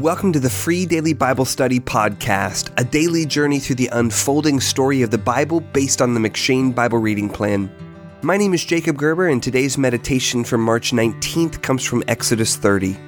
welcome to the Free Daily Bible Study Podcast, a daily journey through the unfolding story of the Bible based on the M'Cheyne Bible Reading Plan. My name is Jacob Gerber, and today's meditation from March 19th comes from Exodus 30.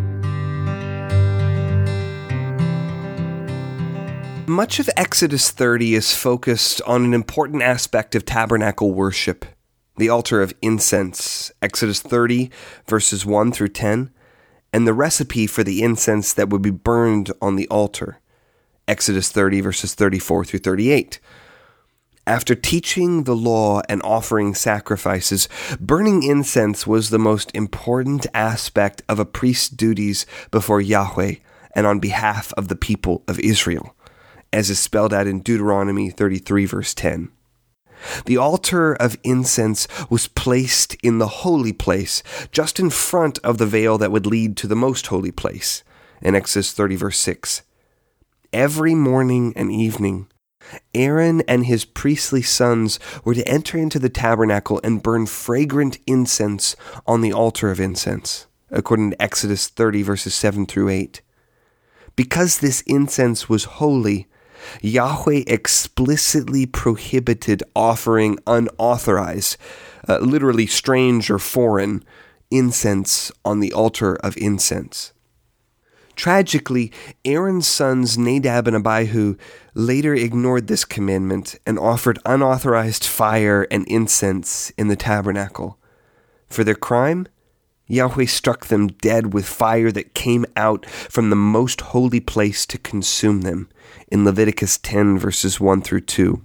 Much of Exodus 30 is focused on an important aspect of tabernacle worship, the altar of incense, Exodus 30, verses 1 through 10, and the recipe for the incense that would be burned on the altar, Exodus 30, verses 34 through 38. After teaching the law and offering sacrifices, burning incense was the most important aspect of a priest's duties before Yahweh and on behalf of the people of Israel, as is spelled out in Deuteronomy 33, verse 10. The altar of incense was placed in the holy place, just in front of the veil that would lead to the most holy place, in Exodus 30, verse 6. Every morning and evening, Aaron and his priestly sons were to enter into the tabernacle and burn fragrant incense on the altar of incense, according to Exodus 30, verses 7 through 8. Because this incense was holy, Yahweh explicitly prohibited offering unauthorized, literally strange or foreign, incense on the altar of incense. Tragically, Aaron's sons Nadab and Abihu later ignored this commandment and offered unauthorized fire and incense in the tabernacle. For their crime, Yahweh struck them dead with fire that came out from the most holy place to consume them, in Leviticus 10, verses 1 through 2.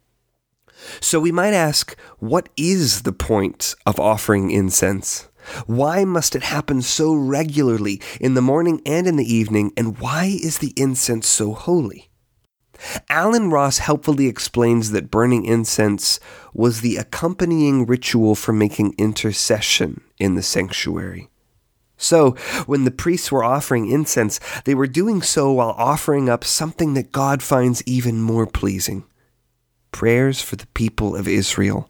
So we might ask, what is the point of offering incense? Why must it happen so regularly in the morning and in the evening, and why is the incense so holy? Alan Ross helpfully explains that burning incense was the accompanying ritual for making intercession in the sanctuary. So, when the priests were offering incense, they were doing so while offering up something that God finds even more pleasing: prayers for the people of Israel.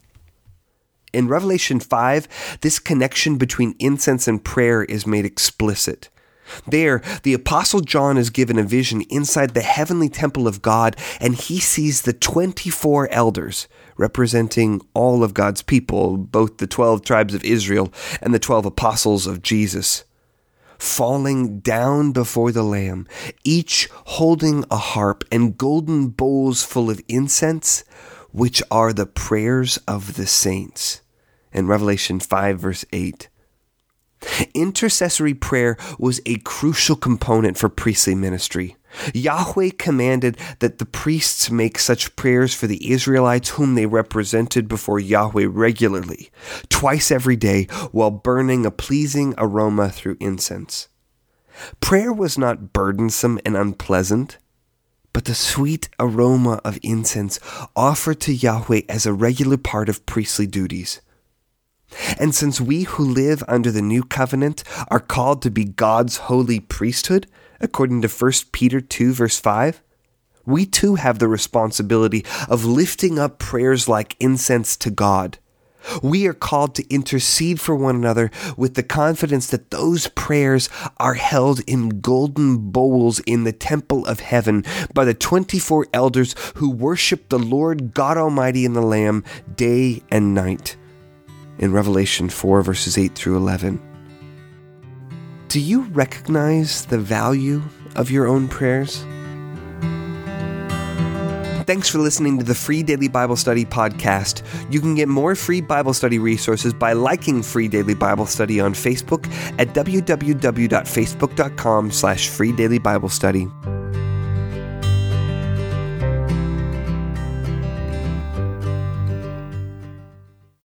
In Revelation 5, this connection between incense and prayer is made explicit. There, the Apostle John is given a vision inside the heavenly temple of God, and he sees the 24 elders, representing all of God's people, both the 12 tribes of Israel and the 12 apostles of Jesus, falling down before the Lamb, each holding a harp and golden bowls full of incense, which are the prayers of the saints. In Revelation 5, verse 8. Intercessory prayer was a crucial component for priestly ministry. Yahweh commanded that the priests make such prayers for the Israelites whom they represented before Yahweh regularly, twice every day, while burning a pleasing aroma through incense. Prayer was not burdensome and unpleasant, but the sweet aroma of incense offered to Yahweh as a regular part of priestly duties. And since we who live under the new covenant are called to be God's holy priesthood, according to 1 Peter 2, verse 5, we too have the responsibility of lifting up prayers like incense to God. We are called to intercede for one another with the confidence that those prayers are held in golden bowls in the temple of heaven by the 24 elders who worship the Lord God Almighty and the Lamb day and night. In Revelation 4, verses 8 through 11. Do you recognize the value of your own prayers? Thanks for listening to the Free Daily Bible Study Podcast. You can get more free Bible study resources by liking Free Daily Bible Study on Facebook at www.facebook.com/freedailybiblestudy.